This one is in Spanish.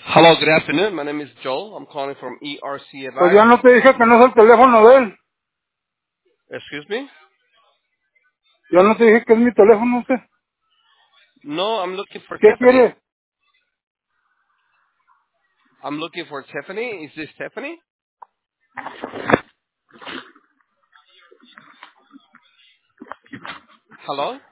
Hello, good afternoon. My name is Joel. I'm calling from ERC Pues ya no Advisors. te dije que no es el teléfono de él. Excuse me? Ya no te dije que es mi teléfono usted. No, I'm looking for ¿Qué Tiffany. quiere? I'm looking for Tiffany. Is this Tiffany? Hello?